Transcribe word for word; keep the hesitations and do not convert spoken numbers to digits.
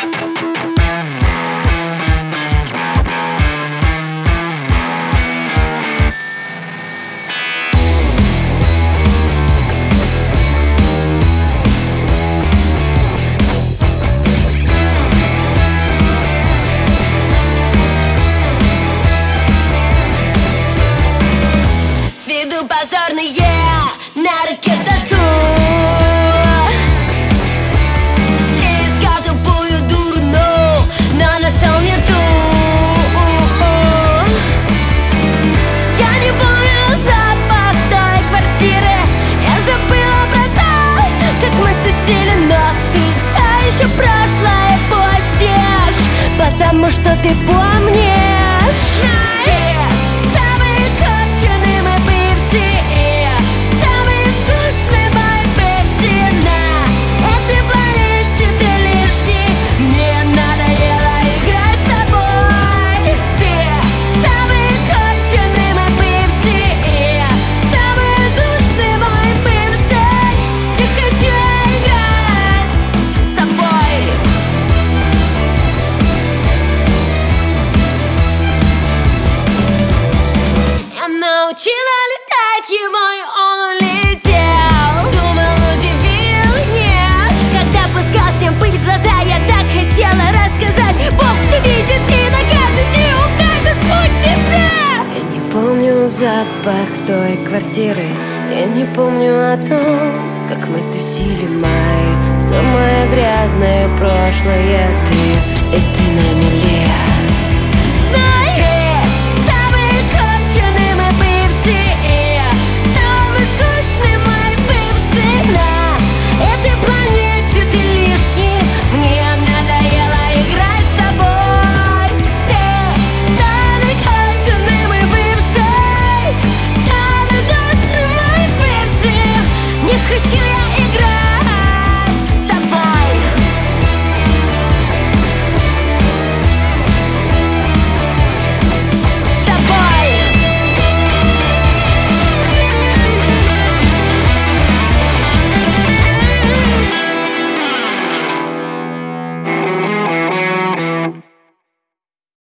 Позорные на руке тату. Ты искал тупую дуру, но, но нашел не ту. Я не помню запах той квартиры. Я забыла про то, как мы тусили, но ты все еще прошлое постишь, потому что ты помнишь. Научила летать ему, и он улетел. Думал, удивил, нет. Когда пускал всем пыль в глаза, я так хотела рассказать. Бог все видит и накажет, и укажет путь тебе. Я не помню запах той квартиры. Я не помню о том, как мы тусили, мои самое грязное прошлое. Ты, и ты на мели.